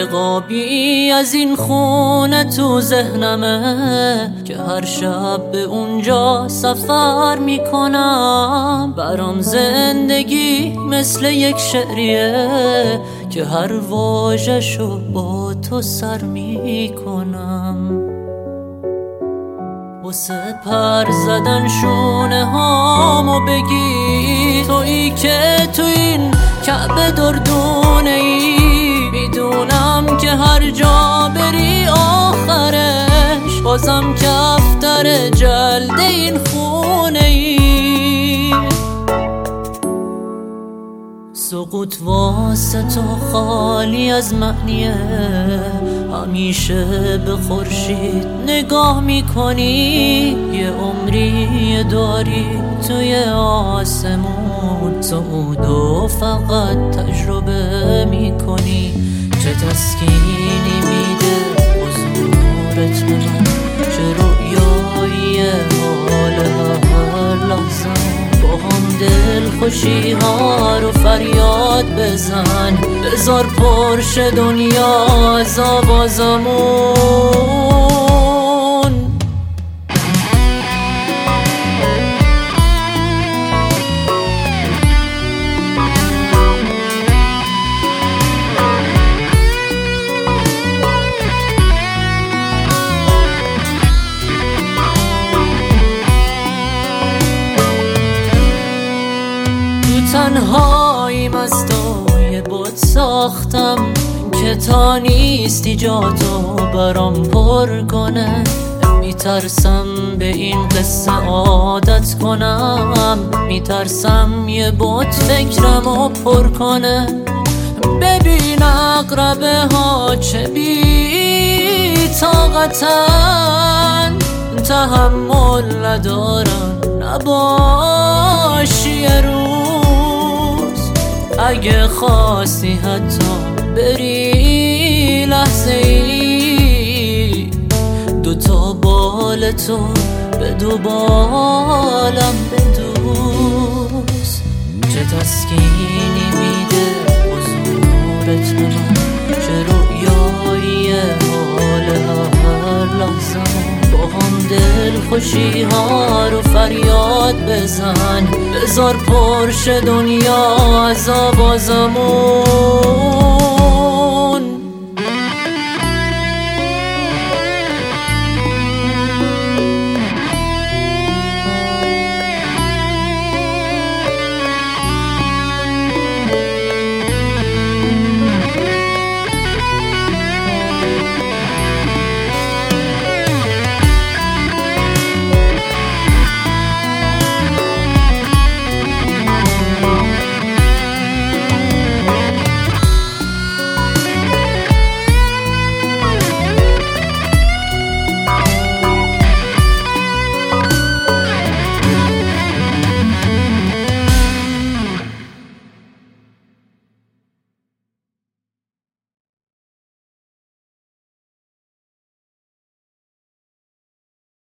قابی از این خونه تو ذهنمه که هر شب به اونجا سفر میکنم. برام زندگی مثل یک شعریه که هر واژه‌شو با تو سر میکنم. واسه پر زدن شونه هامو بگی تویی که تو این کعبه دردونه ای. میدونم که هر جا بری آخرش بازم کفتر جلد این خونه ای. سقوط واسه تو خالی از معنیه، همیشه به خورشید نگاه میکنی. یه عمری داری توی آسمون، صعودو فقط تجربه میکنی. چه تسکینی میده حضورت به من، چه رویایی حال هر لحظه. با هم دل خوشی ها رو فریاد بزن، بذار پرش دنیا از آوازمون. تنهاییم از تو یه بوت ساختم که تا نیستی جا تو برام پر کنه. میترسم به این قصه عادت کنم، میترسم یه بوت فکرمو پر کنه. ببین عقربه ها چه بی طاقتن، تحمل ندارن نباشی یه روز. اگه خواستی حتی بری لحظه ای، دوتا بال تو به دو بالم بدوز. چه تسکینی میده حضورت به من، چه رویایی حال هر لحظه. با هم دل خوشی ها رو فریاد بزن، بذار پرش دنیا از